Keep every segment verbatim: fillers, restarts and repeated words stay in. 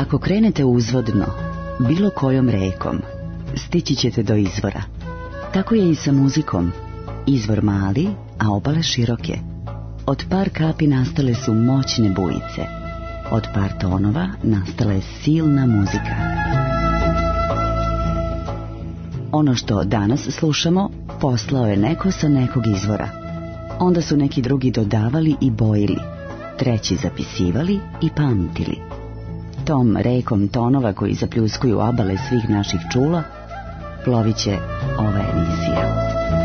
Ako krenete uzvodno, bilo kojom rekom, stići ćete do izvora. Tako je i sa muzikom. Izvor mali, a obale široke. Od par kapi nastale su moćne bujice. Od par tonova nastala je silna muzika. Ono što danas slušamo, poslao je neko sa nekog izvora. Onda su neki drugi dodavali i bojili, treći zapisivali i pamtili. Tom rekom tonova koji zapljuskuju obale svih naših čula, plovit će ova emisija.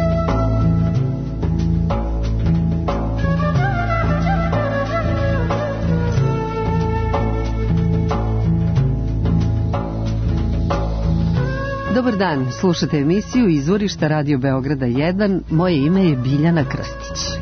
Dobar dan, slušate emisiju Izvorišta Radio Beograda jedan. Moje ime je Biljana Krstić.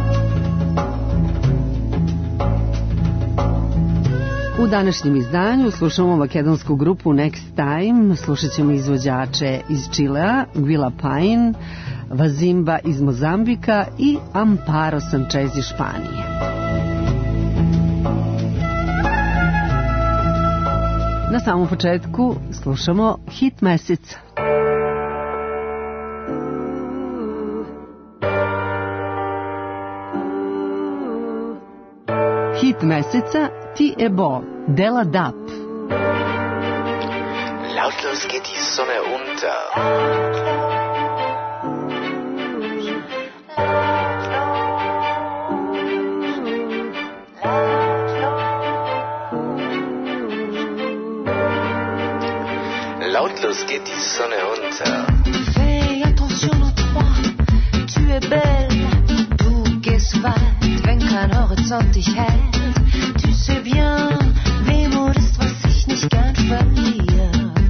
U današnjem izdanju slušamo makedonsku grupu Next Time, slušat ćemo izvođače iz Čilea, Gwila Payne, Vazimba iz Mozambika i Amparo Sanchez iz Španije. Na samom početku slušamo hit meseca. Hit meseca Ti e Bo, Della Dap. Lautlos geht die Sonne unter. Lautlos geht die Sonne unter. Fais attention aux trois, tu es belle. Du gehst weit, wenn kein Horizont dich hält. Tu sais bien, Wehmut ist, was ich nicht gern verliere.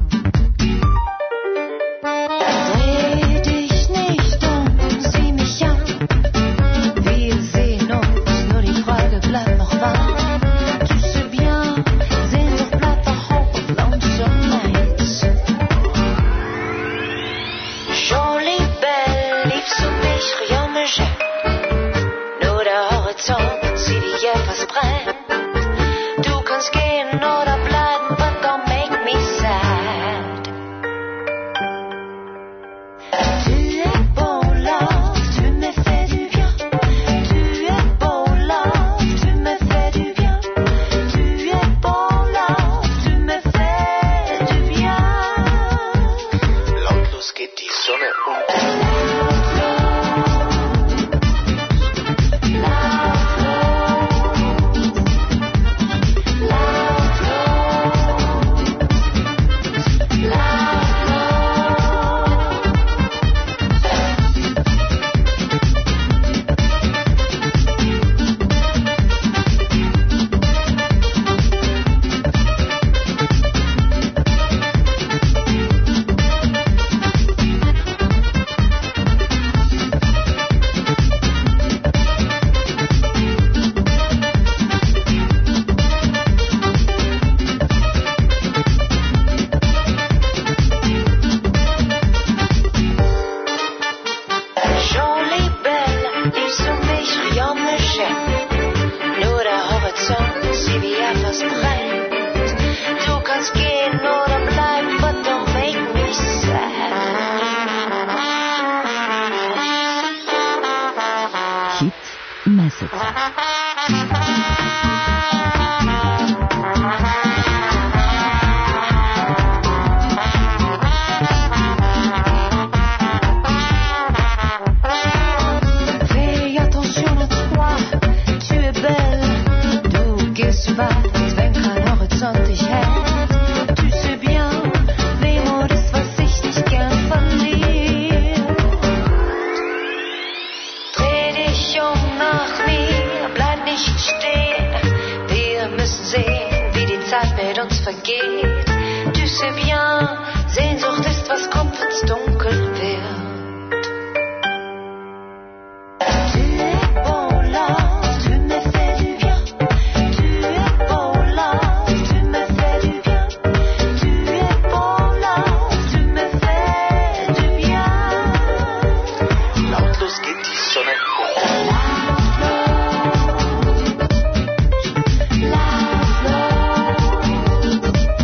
Dreh dich nicht um, sieh mich an. Wir sehen uns, nur die Frage bleibt noch warm. Tu sais bien, Sehnsucht bleibt doch hoch und langsam nichts. Jolie belle, liebst du mich, rien me gêne. Nur der Horizont, sieh dich etwas brennt. Du kannst gehen oder bleiben, but don't make me sad. Tu es beau, love, tu me fais du bien. Tu es beau, love, tu me fais du bien. Tu es beau, love, tu me fais du bien. Lautlos geht die Sonne unter. Love, love.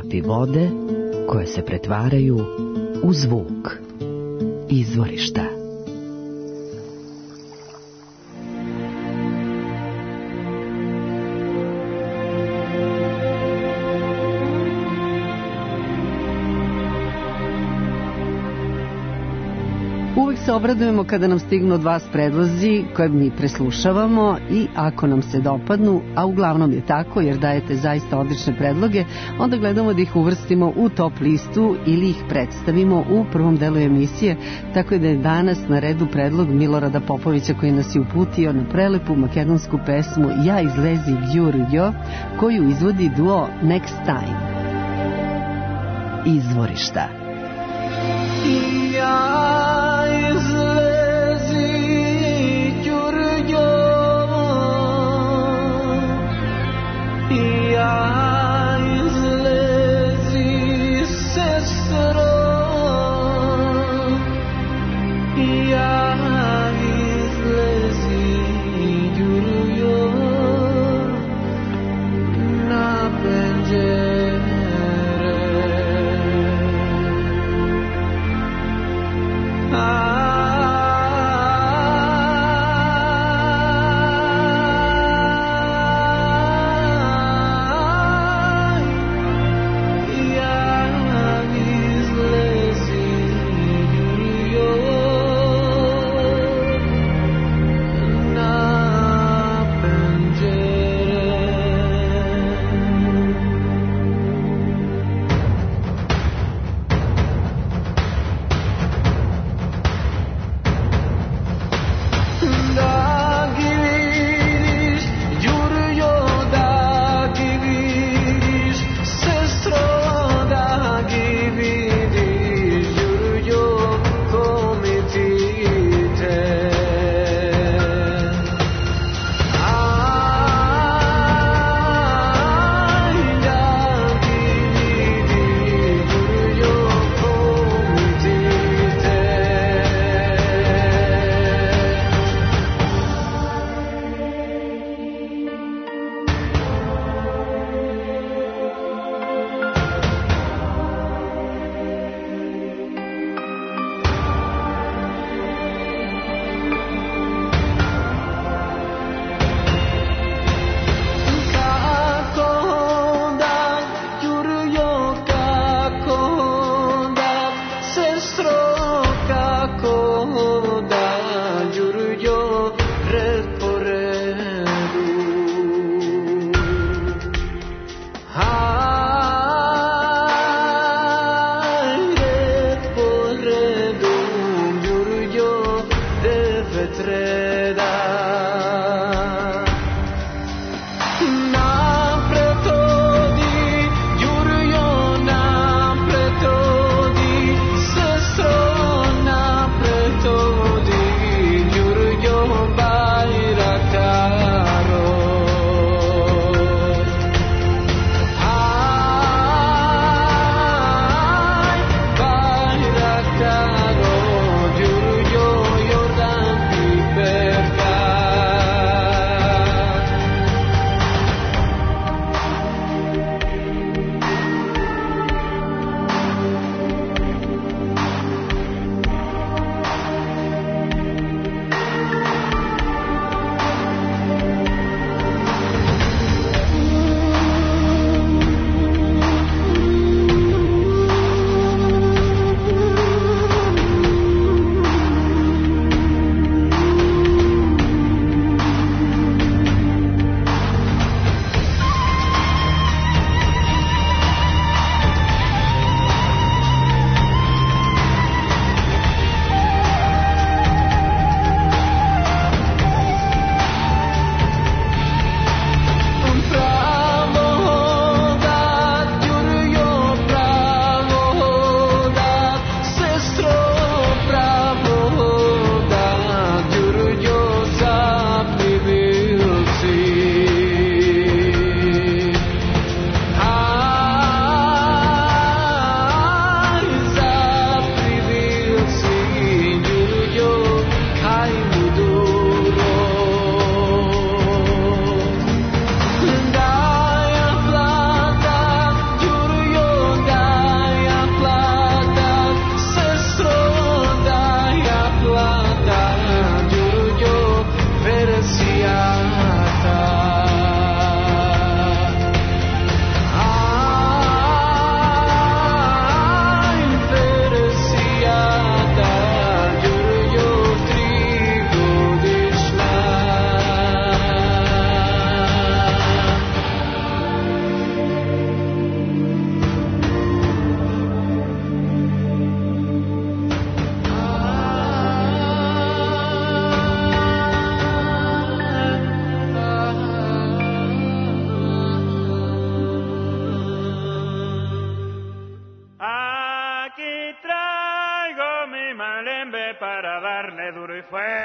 kapi vode koje se pretvaraju u zvuk izvorišta. Uvijek se obradujemo kada nam stignu od vas predlozi koje mi preslušavamo i ako nam se dopadnu, a uglavnom je tako jer dajete zaista odlične predloge, onda gledamo da ih uvrstimo u top listu ili ih predstavimo u prvom delu emisije, tako da je danas na redu predlog Milorada Popovića koji nas je uputio na prelepu makedonsku pesmu Ja izlezi Gjurjo, koju izvodi duo Next Time. Izvorišta. Ja izlezi Đurđo, ja izlezi sestro, ja izlezi Đurđo na penđere.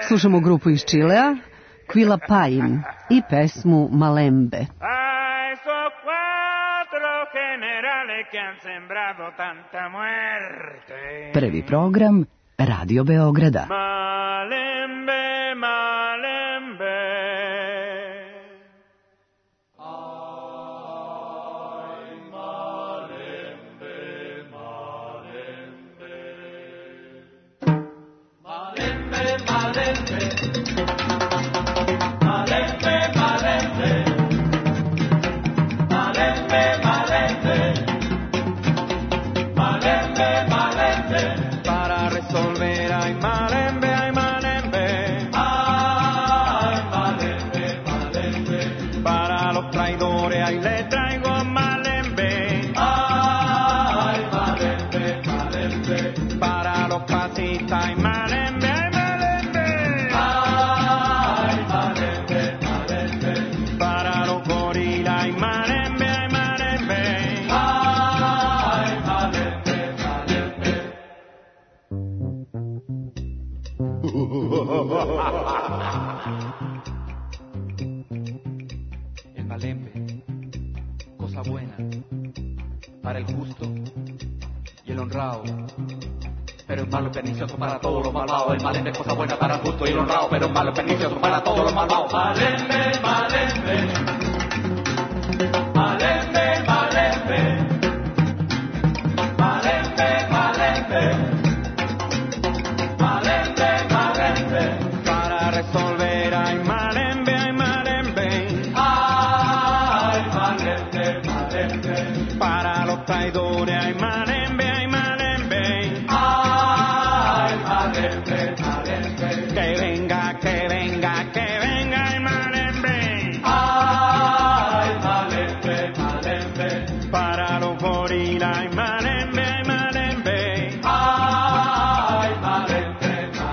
Slušamo grupu iz Čilea, Quilla Pain i pesmu Malembe. A esos cuatro generales que han sembrado tanta muerte. Prvi program Radio Beograda. Malembe, Malembe. Para resolver ay malembe, ay malembe, ay malembe, malembe. Para los traidores ay le traigo malembe, ay malembe, malembe. Para los fascistas ay malembe, ay malembe, ay malembe, malembe. Para los gorilas ay malembe, ay malembe, ay malembe, malembe. El malembe, cosa buena para el justo y el honrado, pero es malo pernicioso para todos los malvados. El malembe es cosa buena para el justo y el honrado, pero es malo pernicioso para todos los malvados. Malembe, malembe, malembe, malembe, malembe, malembe. Para resolver ay malembe, ay malembe, ay malembe, malembe. Para los traidores ay malembe, ay malembe, ay malembe, malembe. Que venga, que venga, que venga ay malembe, ay malembe, malembe. Para los gorilas ay malembe, ay malembe, ay malembe.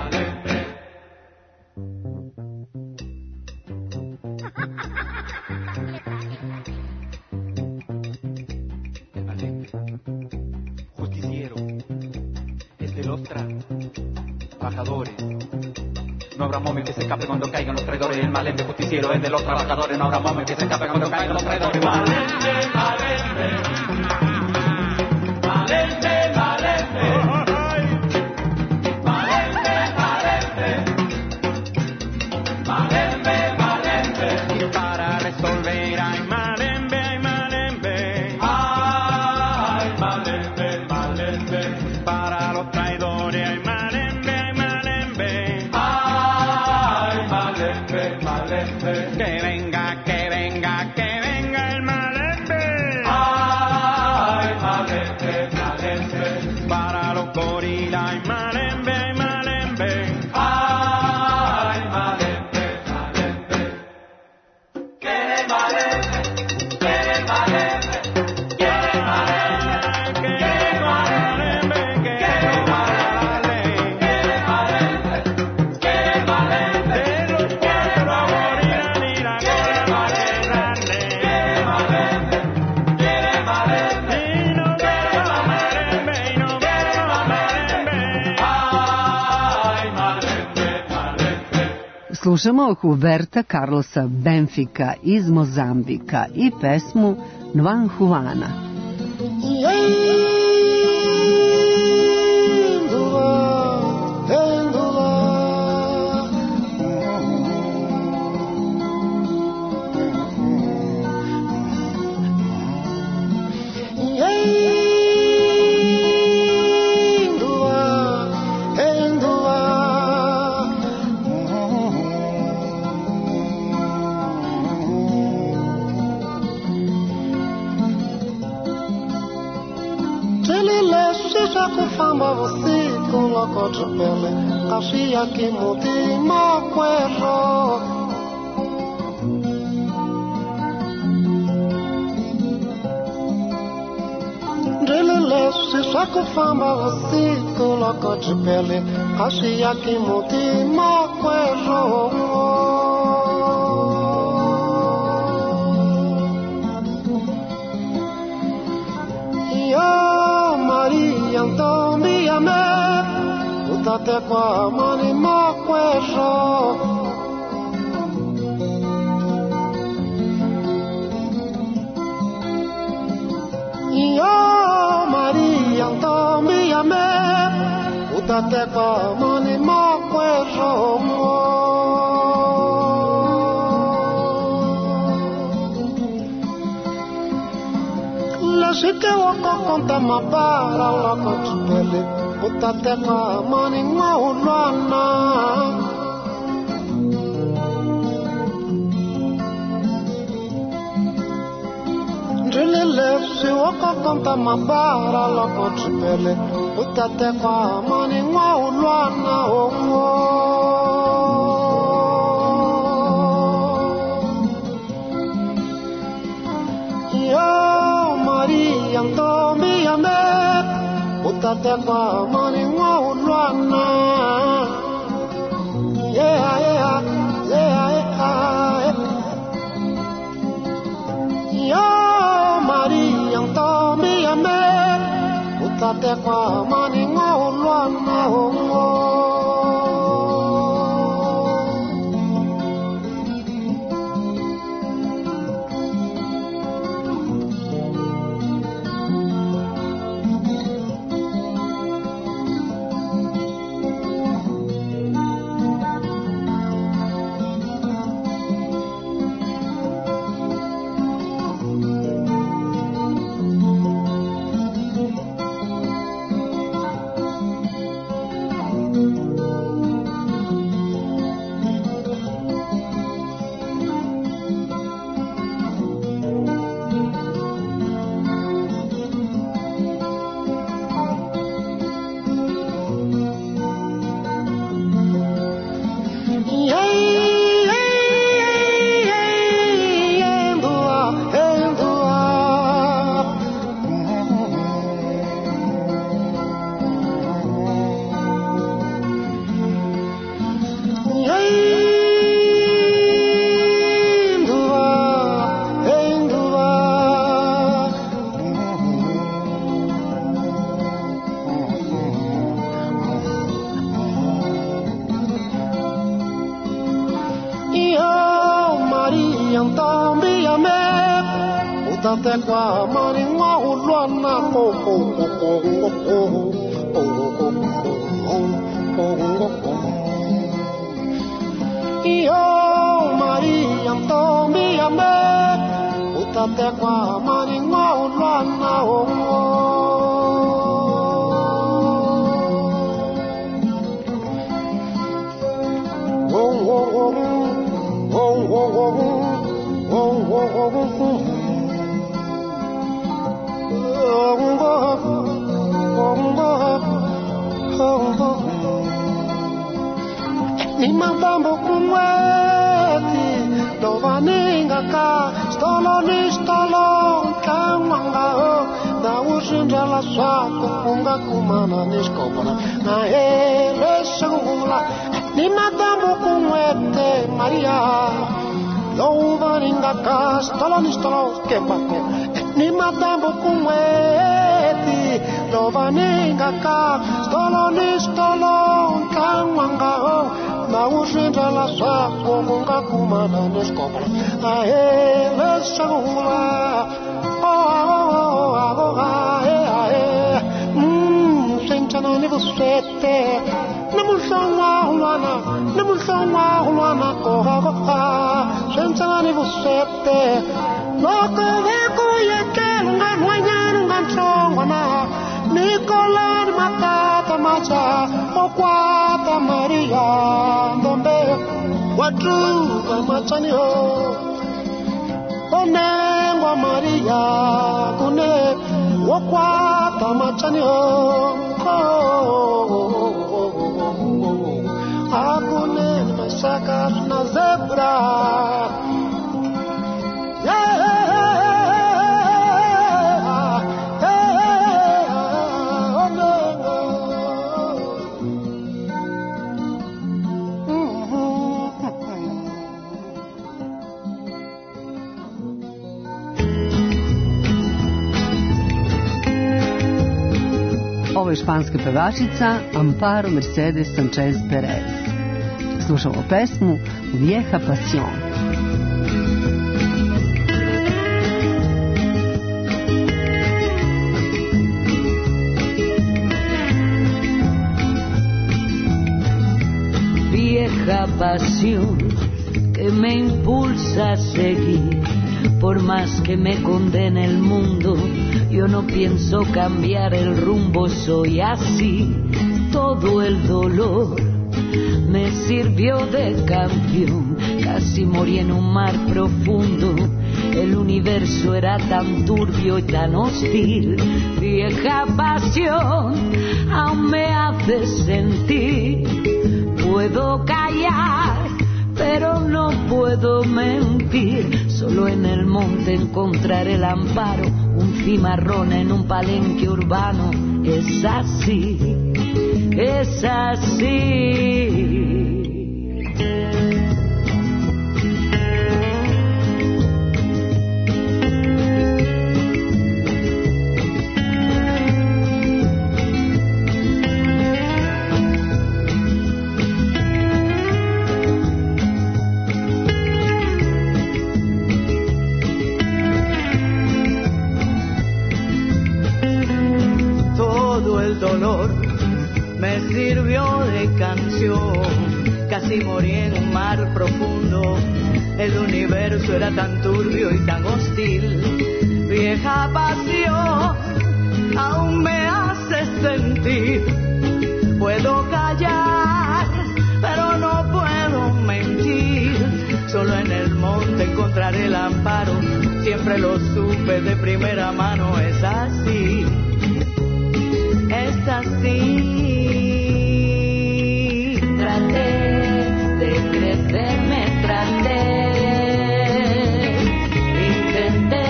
El malembe, justiciero, es de los trabajadores. No habrá momento que se escape cuando caigan los traidores. El malembe justiciero es de los trabajadores. No habrá momento que se escape cuando caigan los traidores. Malembe, malembe, malembe, malembe, malembe, malembe, malembe, malembe. Y para resolver ay malembe, ay malembe, ay malembe, malembe. Para los traidores ay malembe, ay malembe, ay malembe, malembe. Que venga, que venga, que venga el malembe, ay malembe, malembe. Para los gorilas ay malembe, ay malembe, ay malembe, malembe. Quiere malembe, quiere malembe, quiere malembe, quiere malembe, quiere malembe, quiere malembe, quiere malembe. De los cuatro gorilas ni la cola más grande. Quiere malembe, quiere malembe, y no quiero malembe, y no quiero malembe. Ay malembe, malembe. Slušamo Huberta Carlosa Benfica iz Mozambika i pesmu Nvan Juana. Kufamba usiku loko tupele Ashia kimuti makwero Ndilele sisa kufamba usiku loko tupele Ashia kimuti makwero Maria Antonia me utate kwa mani makwe cuero. Yo Maria Antonia me utate como ni mo cuero. Si que wako konta mabara la kochpele utate kama ni ngaulwana Ndrilele si wako konta mabara la kochpele utate kama ni ngaulwana ongo Antonia me utate kwa mani ngaulwana yeah yeah yeah yeah Yo Maria Antonia me utate kwa mani ngaulwana oh Utate kwa mani ngaulwana ko ko ko ko ko ko Yo Maria Antonia me utate kwa mani ngaulwana oh oh oh oh oh oh oh Ni mambo kumweti dovaninga ka stolo ni stolo kamanga na ushinda la swako kunga kumana niskopana na ele sangula ni mambo kumwete Maria dovaninga ka stolo ni stolo kembako ni madambo kumweti lovaninga ka stolo ni stolo kamanga na ushinda la swako kunga kumana niskopana na ele sangula oh oh oh mm sentana ni vostete namusanga hulana namusanga hulana ko ha sentana ni vostete Noko veko yeke lunga nwanya lunga chongwana Nikola matata macha okwata Maria Ndombe watu kamachani ho Onengwa Maria kune okwata machani ho Akune masaka na zebra Ovo je španska pevačica Amparo Mercedes Sanchez Perez. Slušamo pesmu Vieja Pasión. Vieja pasión que me impulsa a seguir, por más que me condene el mundo, yo no pienso cambiar el rumbo, soy así. Todo el dolor me sirvió de campeón, casi morí en un mar profundo, el universo era tan turbio y tan hostil. Vieja pasión aún me hace sentir, puedo callar pero no puedo mentir, solo en el monte encontrar el amparo, un cimarrón en un palenque urbano, es así, es así. Me sirvió de canción, casi morí en un mar profundo, el universo era tan turbio y tan hostil. Vieja pasión aún me hace sentir, puedo callar pero no puedo mentir, solo en el monte encontraré el amparo, siempre lo supe de primera mano, es así, es así. Traté de crecer, me traté, intenté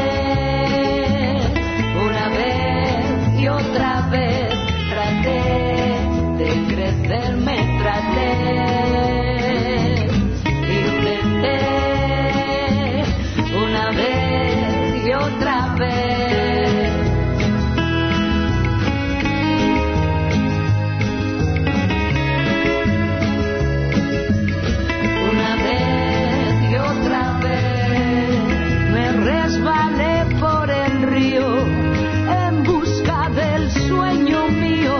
una vez y otra vez, traté de crecer, me traté, intenté una vez y otra vez. Resbalé por el río en busca del sueño mío,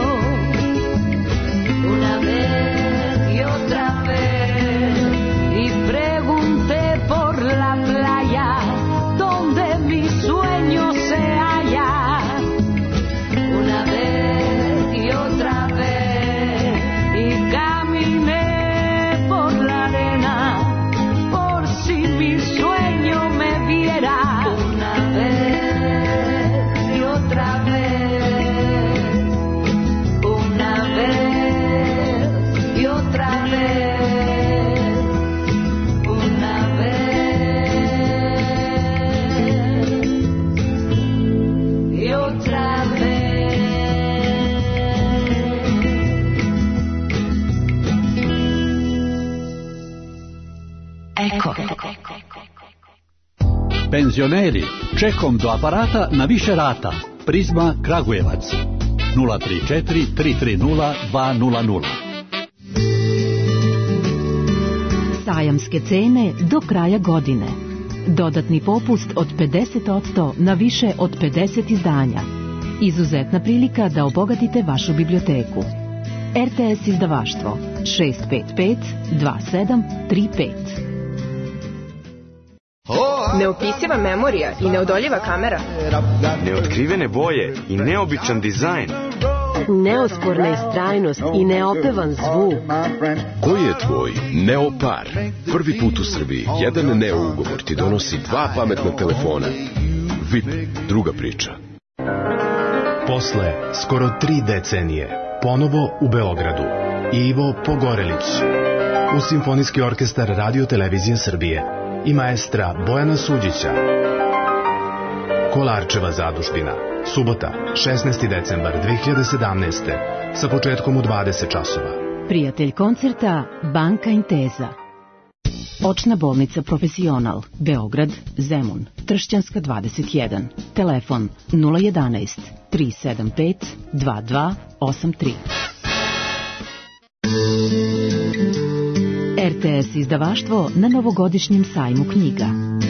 una vez y otra vez, y pregunté por la playa donde mi sueño se halla, una vez y otra vez, y caminé por la arena por si mi sueño me viera. Una vez y otra vez, una vez y otra vez, una vez y otra vez. Ecco. Penzioneri, čekom do aparata na više rata. Prizma Kragujevac nula tri četiri tri tri nula dva nula nula. Sajamske cene do kraja godine. Dodatni popust od pedeset posto na više od pedeset izdanja. Izuzetna prilika da obogatite vašu biblioteku. R T S izdavaštvo šest pet pet dva sedam tri pet. Neopisiva memorija i neodoljiva kamera. Neotkrivene boje i neobičan dizajn. Neosporna istrajnost i neopevan zvuk. Koji je tvoj Neopar? Prvi put u Srbiji jedan Neo ugovor ti donosi dva pametna telefona. V I P, druga priča. Posle skoro tri decenije, ponovo u Beogradu, Ivo Pogorelić, uz Simfonijski orkestar Radio Televizije Srbije i maestra Bojana Suđića. Kolarčeva zadužbina, subota, šesnaesti decembar dve hiljade sedamnaeste. sa početkom u dvadeset časova. Prijatelj koncerta Banka Inteza. Očna bolnica Profesional, Beograd, Zemun, Tršćanska dvadeset jedan. Telefon nula jedanaest tri sedam pet dva dva osam tri. R T S izdavaštvo na novogodišnjem sajmu knjiga.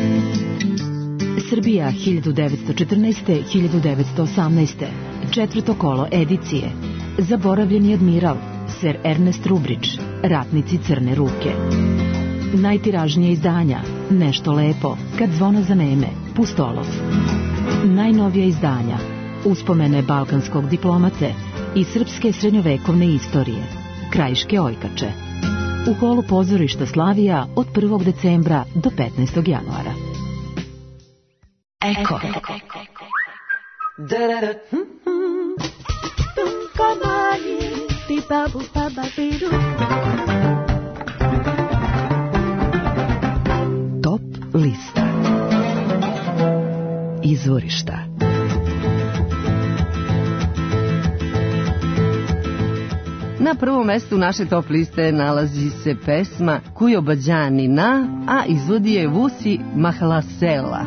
Srbija hiljadu devetsto četrnaeste do hiljadu devetsto osamnaeste. Četvrto kolo edicije. Zaboravljeni admiral, Ser Ernest Rubrić, Ratnici crne ruke. Najtiražnije izdanja, Nešto lepo, Kad zvona zaneme, Pustolov. Najnovija izdanja, Uspomene balkanskog diplomate i srpske srednjovekovne istorije, Krajiške ojkače. U holu pozorišta Slavija od prvog decembra do petnaestog januara. Eko. Top lista. Izvorišta. Na prvom mestu naše top liste nalazi se pesma Kujo Bađanina, a izvodi je Vusi Mahlasela.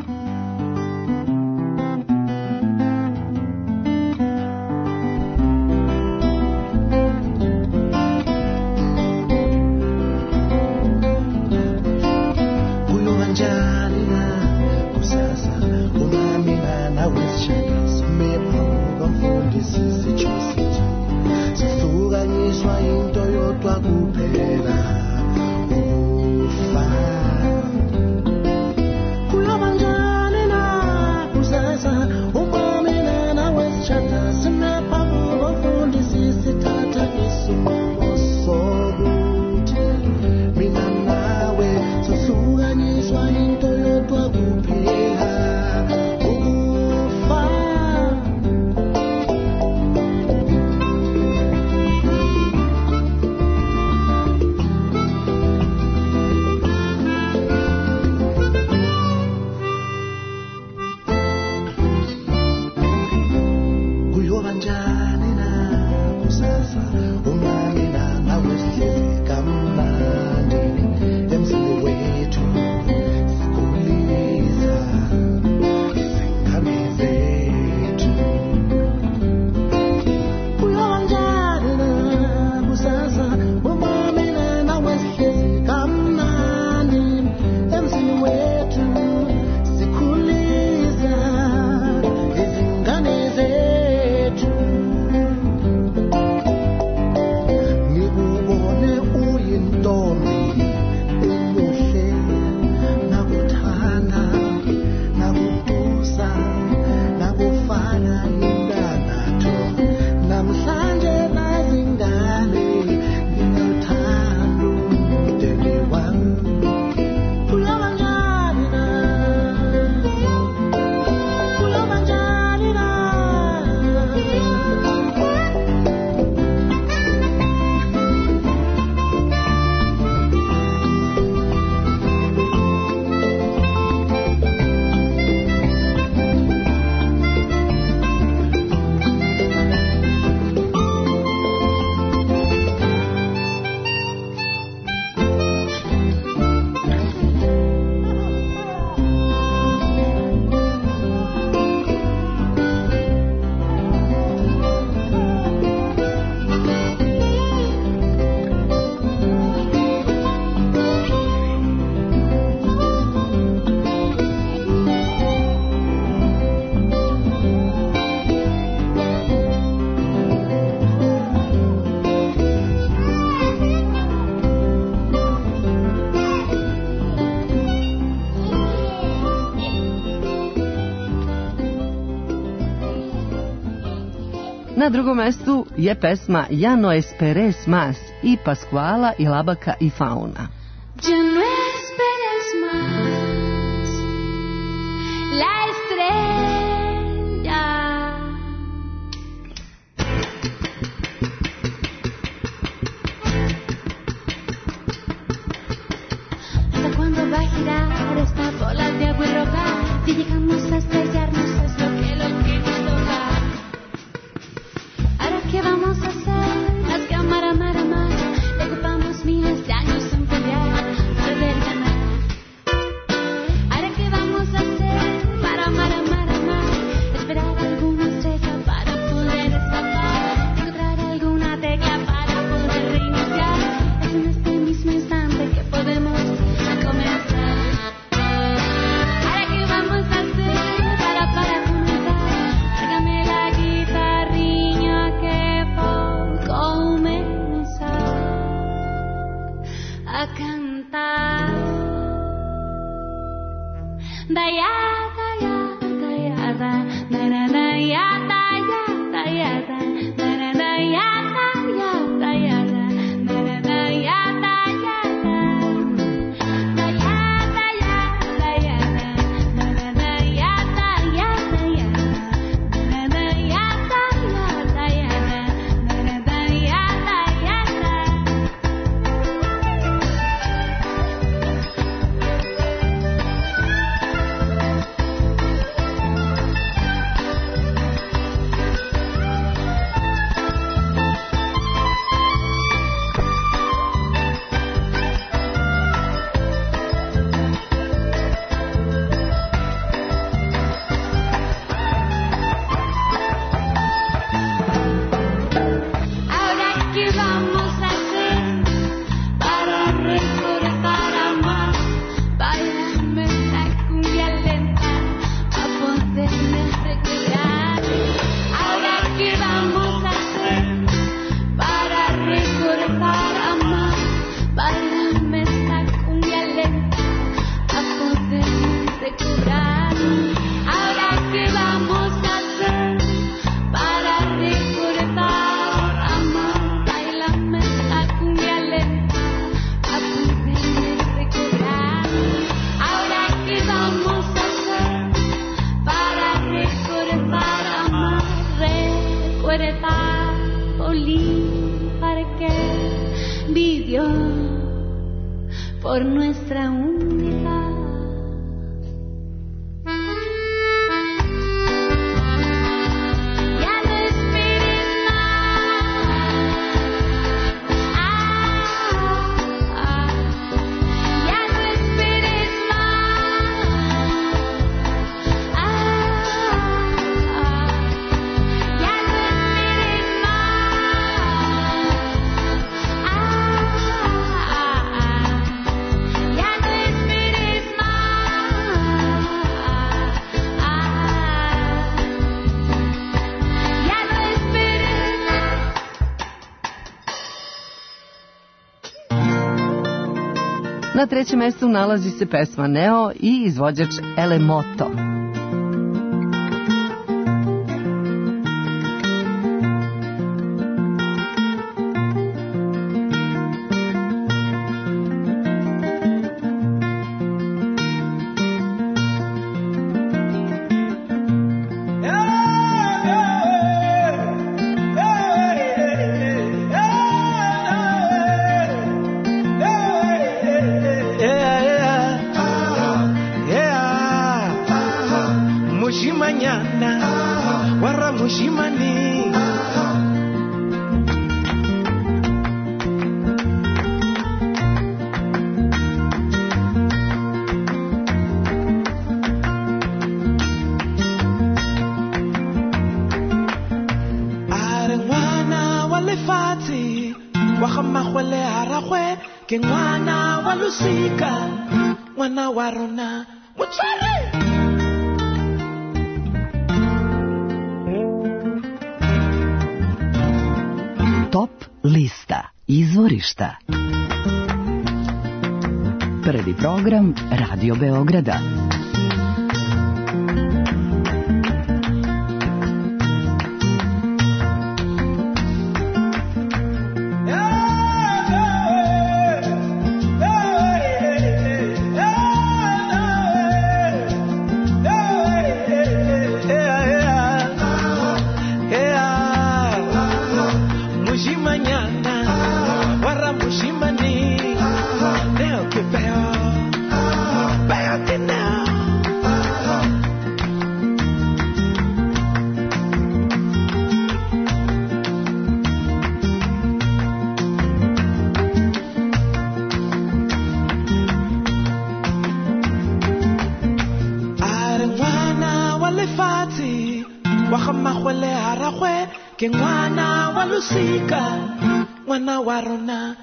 Na drugom mestu je pesma Ja no esperes más i Pascuala i Labaka i Fauna. Ya no esperes más la estrella. ¿Hasta cuándo va a girar esta bola de agua y roca? Si llegamos a estrellarnos es lo que lo que nos toca. ¿Ahora qué vamos a hacer? Las cámaras, mar, mar, ocupamos miles de años en pelear, perder, ganar. ¿Ahora qué vamos a hacer? Para amar, amar, amar, esperar alguna estrella para poder escapar, encontrar alguna tecla para poder reiniciar. Es en este mismo instante que por nuestra unidad. Na trećem mjestu nalazi se pesma Neo i izvođač Elemoto. Top lista izvorišta. Prvi program Radio Beograda. Que mwana wa Lusika, mwana wa Rona.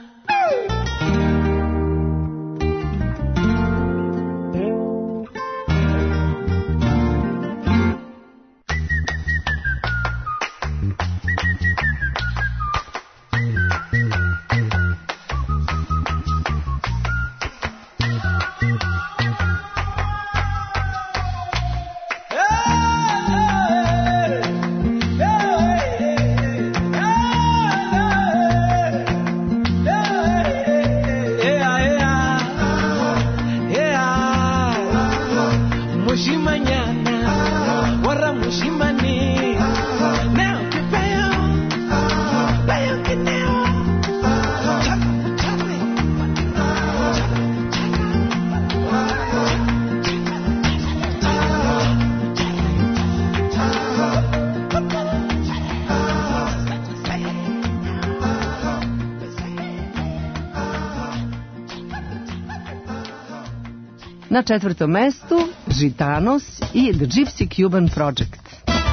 Na četvrtom mestu Gitanos i The Gypsy Cuban Project.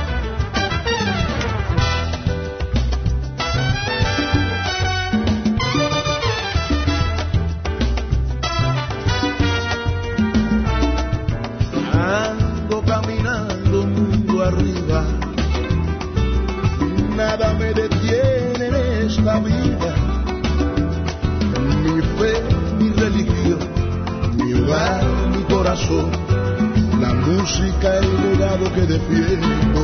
Ando caminando mundo arriba, nada me detiene en esta vida, mi fe, mi religión, mi hogar, mi corazón, la música, el legado que defiendo.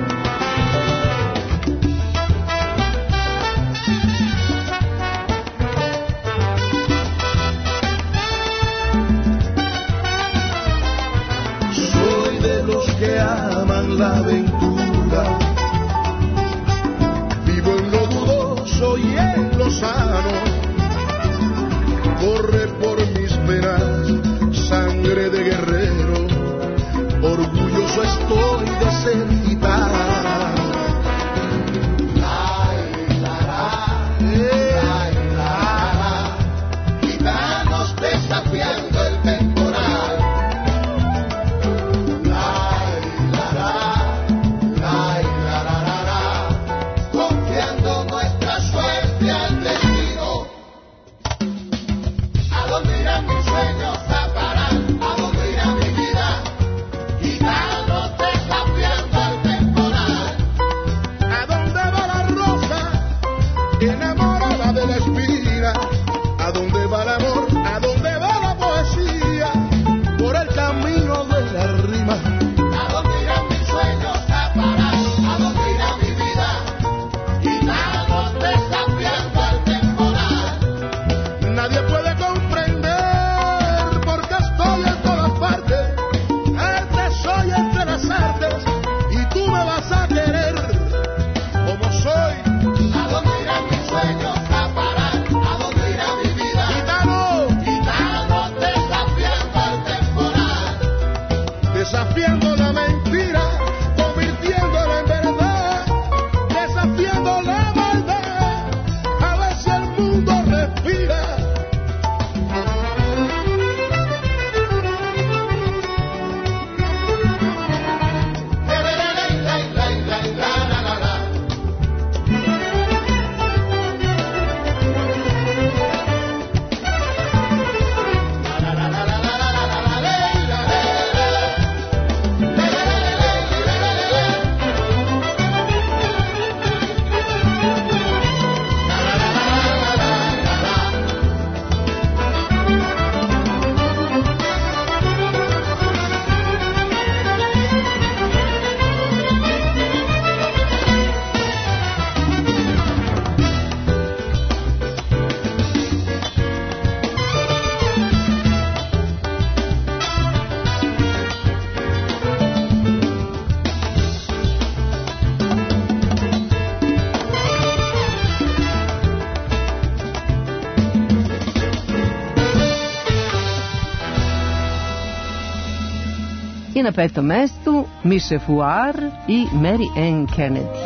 Soy de los que aman la aventura, vivo en lo dudoso y en lo sano, corre por mis venas sangre de guerrero, orgulloso estoy de ser gitano. Gitanos desafiando el temporal. Confiando nuestra suerte al destino. ¿A dónde irán mis sueños a parar? ¿A dónde irá mi vida? Gitanos desafiando el temporal. ¿A dónde va la rosa enamorada de la espina? ¿A dónde va el amor? ¿A dónde va la poesía? Por el camino de la rima. ¿A dónde irán mis sueños a parar? ¿A dónde irá mi vida? Gitanos desafiando el temporal. Nadie puede comprender por qué estoy en todas partes. Arte soy entre las artes y tú me vas a querer como soy. ¿A dónde irán mis sueños a parar? ¿A dónde irá mi vida? Gitano, gitanos desafiando el temporal. Desafiando la mentira, convirtiéndola en verdad. Desafiando la maldad, a ver si el mundo respira. I na petom mestu Miše Fuar i Mary Ann Kennedy.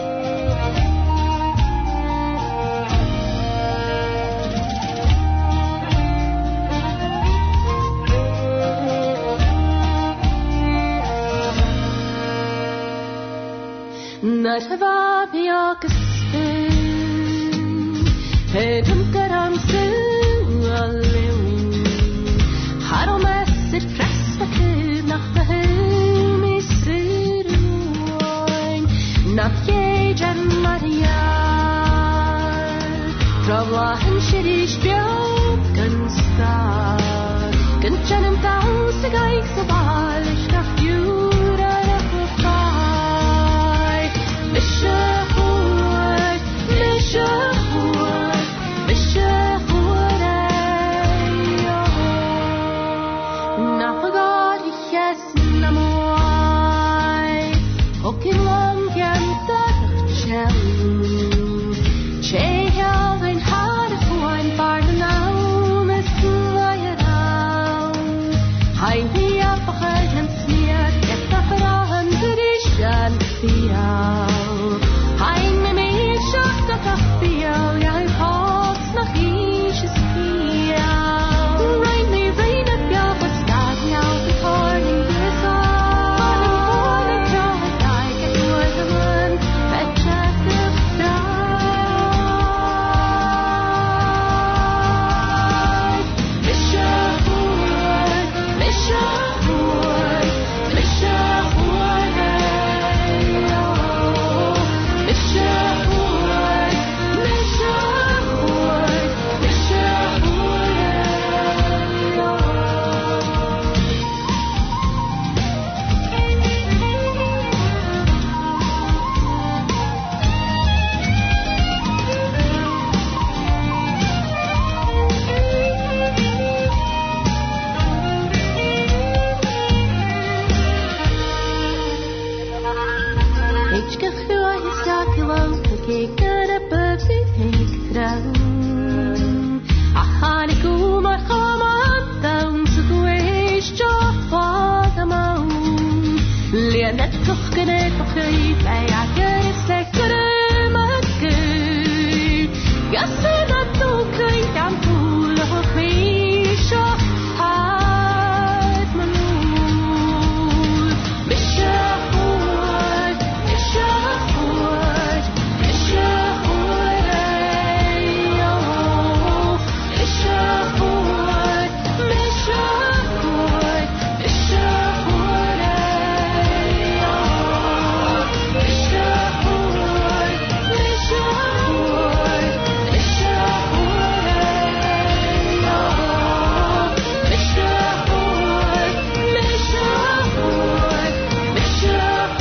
Narva bjørkes Hedum karamse alleun Har om esser fresta kunach behum I sirruin Nach jejan mariar Travlahen shirish bjørken star Gantjanum tause gaik så balish nach jura refufai Mishahur, Mishahur, Mishahur ayo Nafagar yes namoy Hokin long yan darchel Chehav en harf wine barnau Meslayarau Hein hi afghan sneer Efrahan dirishan fiau Hein me me shacht af fiau Ja ik hots nach is fiau Rein me rein up ja wat staat nou Each gehuur is dat gewoon gekeken de puppy heet droom. Aha, ik kom maar kom aan dan zo geweest je voor man. Leer net toch geneet toch geef bij haar is lekker maar goed. Ja, ze dat toch kun je aan voelen of wees je hart me noem. Wees je goed, wees je goed, wees je goed, ey, oh. Wees je goed, wees je goed, wees je goed, ey, oh. Wees je goed, wees je goed, wees je goed, ey, oh. Wees je goed, wees je goed, wees je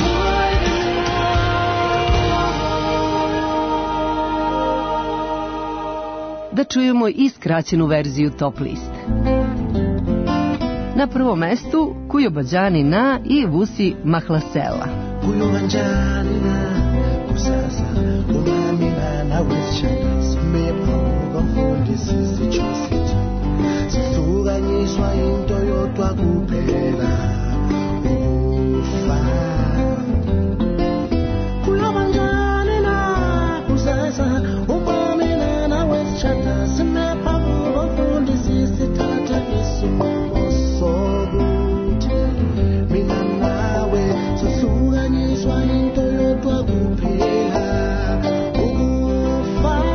Da čujemo i skraćenu verziju top liste. Na prvom mestu Kujo Bađani na i Vusi Mahlasela. Kuyo banjani na kusasa umamina na wisha simepa ubafundisi sichosita sihlukanyiswa into yodwa kuphela ufa. Kuyo banjani na kusasa umamina na wisha simepa ubafundisi sithatha isinqumo sokuthi mina nawe sohlukanyiswa into yodwa kuphela ukufa.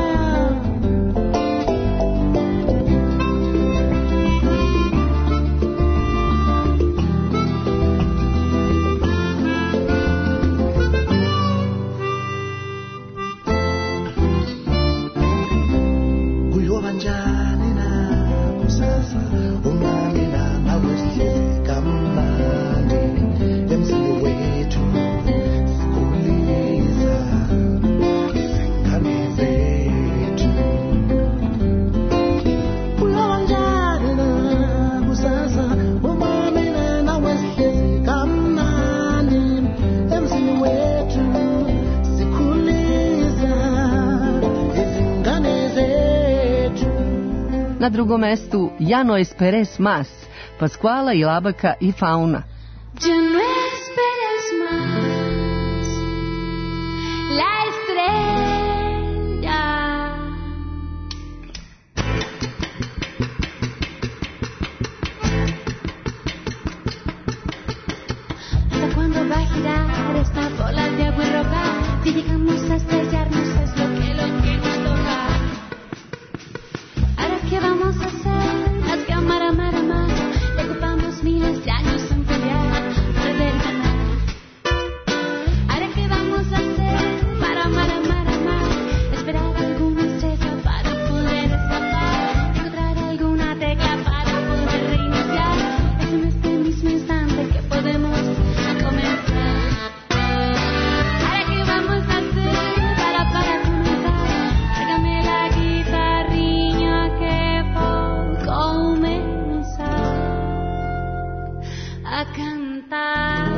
Kuyo banjani na kusasa umamina nawe sihlezi kamnandi emzini wethu sikhulisa izingane zethu. Kuyo banjani na kusasa umamina nawe sihlezi kamnandi emzini wethu sikhulisa izingane zethu. Na drugom mestu Jano Esperes Mas, Pasquala i Labaka i Fauna. Ya no esperes más la estrella. ¿Hasta cuándo va a girar esta bola de agua y roca? Si llegamos a estrellarnos es lo que, lo que nos toca. Ahora qué vamos a hacer, las que amar, amar, amar. Le ocupamos miles de años en pelear, perder y ganar. Ahora qué vamos a hacer para amar, amar, amar. Esperar alguna estrella para poder escapar. Encontrar alguna tecla para poder reiniciar. Es en este mismo instante que podemos comenzar. Ahora qué vamos a hacer para, para comenzar. Tráigame la guitarriña que puedo comenzar a cantar.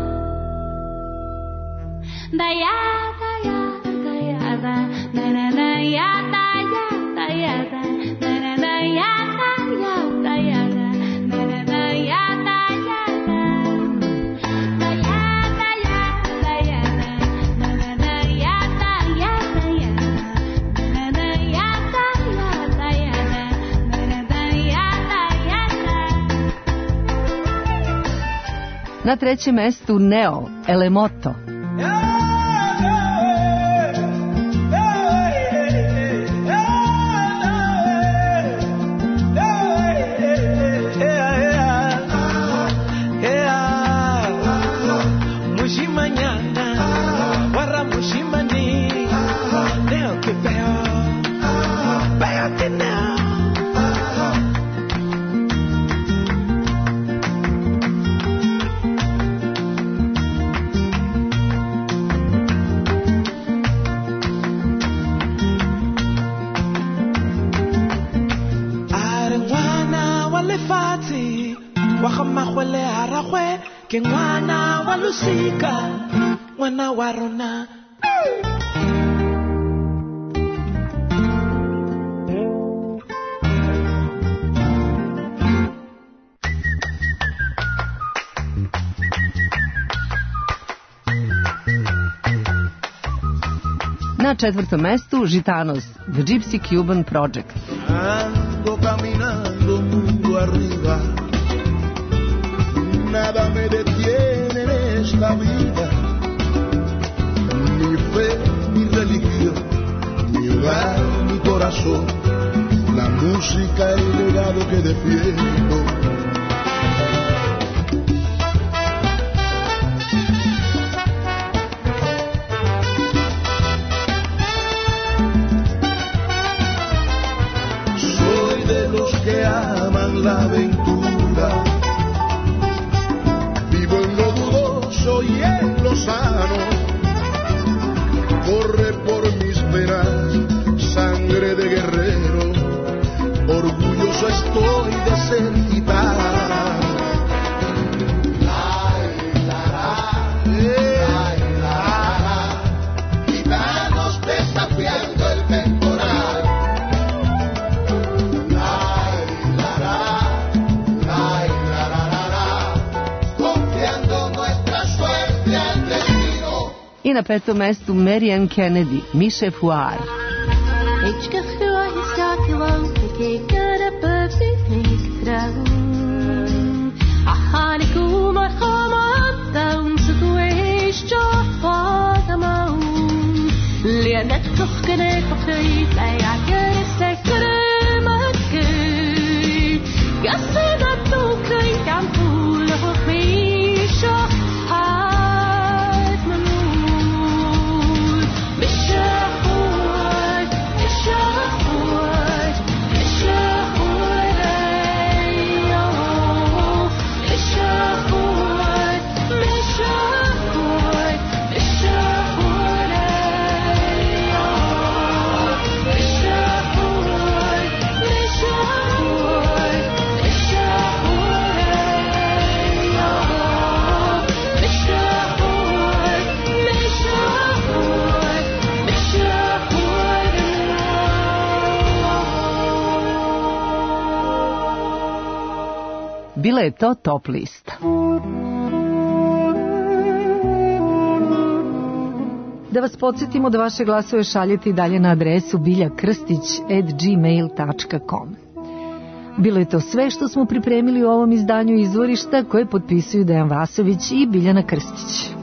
Daya, daya, daya, da, da, da, daya, daya, daya, da, da, da, daya, daya, daya, da, da, da, daya, daya, da. Daya, daya, daya, da, da, da, daya, daya, daya, da, da, da, daya, daya, daya, da, da, da, daya, daya, da. Na trećem mestu Neo, Elemoto. que mwana wa Lusika, mwana wa Rona. Na četvrtom mestu Gitanos, The Gypsy Cuban Project. Ando caminando mundo arriba, nada me detiene en esta vida, mi fe, mi religión, mi hogar, mi corazón, la música, el legado que defiendo. La aventura, vivo en lo dudoso y en lo sano, corre por mis venas sangre de guerrero, orgulloso estoy de ser gitano. Gitanos desafiando el temporal. I na petom mestu Marianne Kennedy, Miche Fuar. Bila je to top lista. Da vas podsjetimo da vaše glasove šaljete i dalje na adresu biljakrstić at gmail dot com. Bilo je to sve što smo pripremili u ovom izdanju Izvorišta koje potpisuju Dejan Vasović i Biljana Krstić.